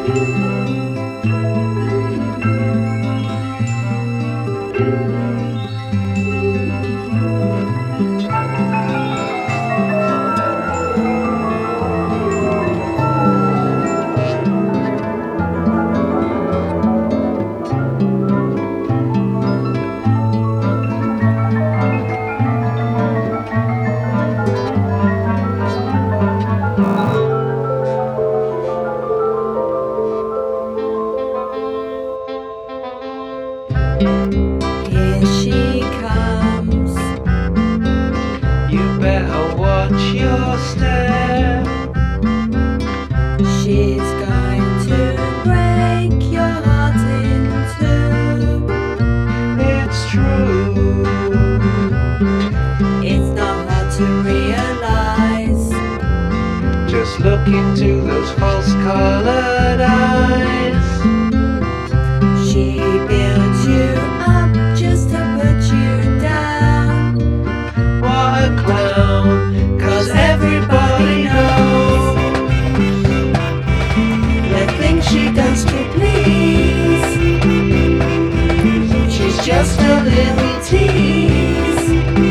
Here she comes. You better watch your step. She's going to break your heart in two. It's true. It's not hard to realize. Just look into those false-colored eyes. She builds you up just to put you down. What a clown, 'cause everybody knows The things she does to please. She's just a little tease.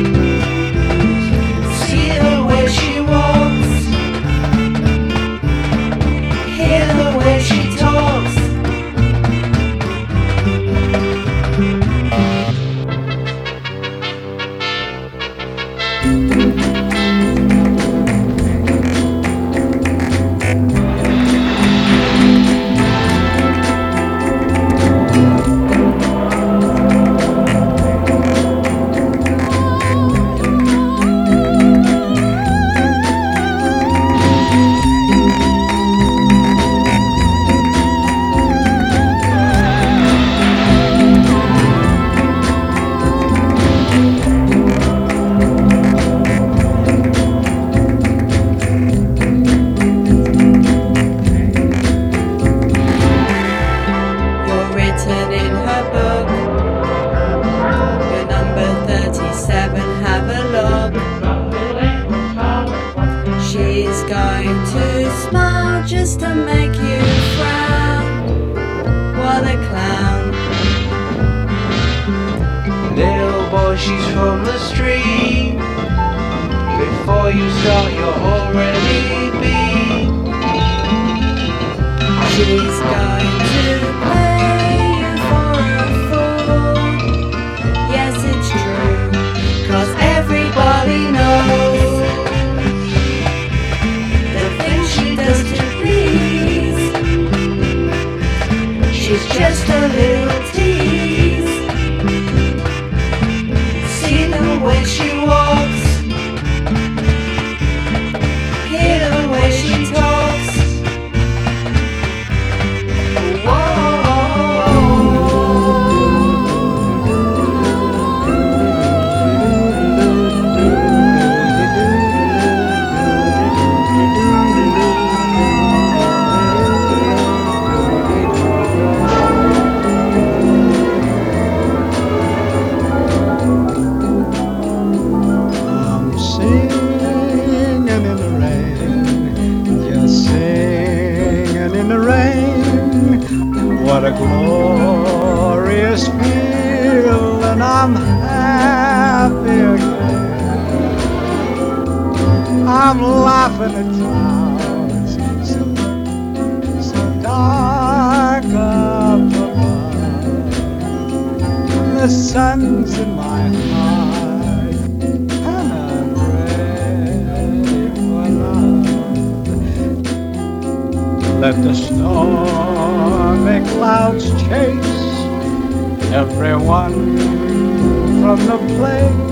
See the way she walks, hear the way she talks. Written in her book, your number 37, have a look. She's going to smile just to make you frown. What a clown. Little boy, she's from the street. Before you start, you're already beat. She's going to play you for a fool. Yes, it's true, 'cause everybody knows the things she does to please. She's just a little tease. See the way she walks, hear the way she talks. I'm singing in the rain, just singing in the rain. What a glorious feeling, I'm happy again. I'm laughing at clouds so dark up above. The sun's in my heart and I'm ready for love. Let the stormy clouds chase everyone from the place.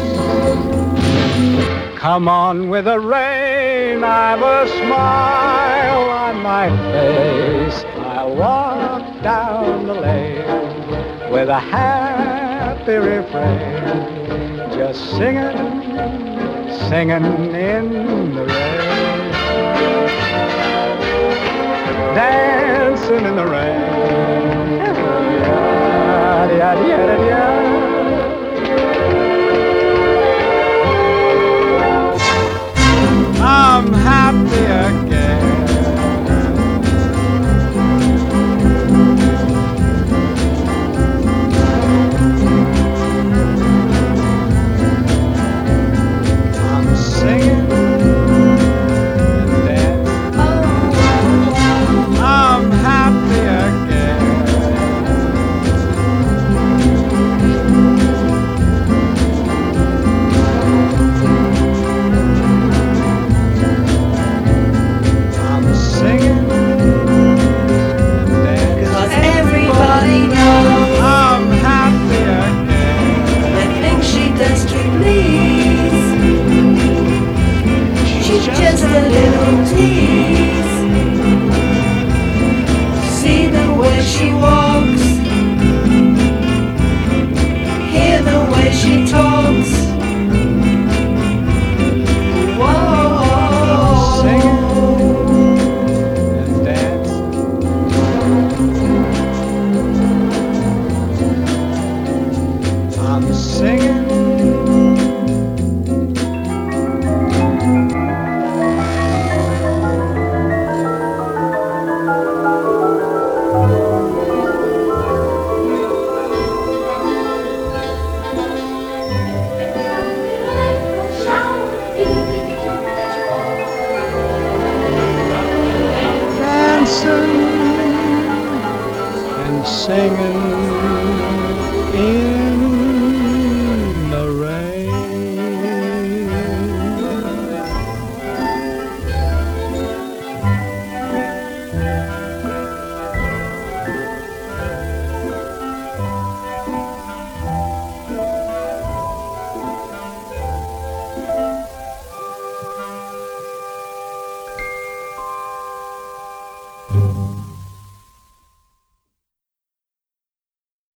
Come on with the rain, I've a smile on my face. I'll walk down the lane with a happy refrain, just singing, singing in the rain, dancing in the rain. I'm happy again. dancing and singing.